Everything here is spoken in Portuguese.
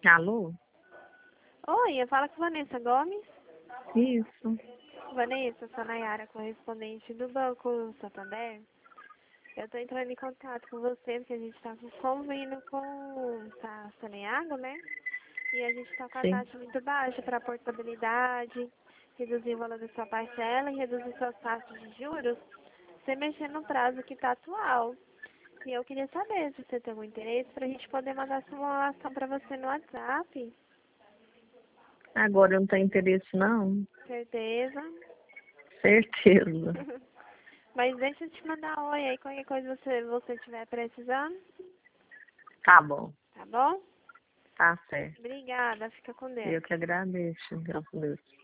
Alô? Oi, eu falo com Vanessa Gomes. Isso. Vanessa, sou a Nayara, correspondente do Banco Santander. Eu estou entrando em contato com você porque a gente está com convênio com a Saneago, né? E a gente está com a Sim. taxa muito baixa para portabilidade, reduzir o valor da sua parcela e reduzir suas taxas de juros, sem mexer no prazo que está atual. E eu queria saber se você tem algum interesse para a gente poder mandar essa simulação para você no WhatsApp. Agora eu não tenho interesse, não. Certeza? Certeza. Mas deixa eu te mandar um oi aí, qualquer coisa você estiver precisando, Tá bom. tá bom? Tá certo. Obrigada, fica com Deus. Eu que agradeço. Graças a Deus.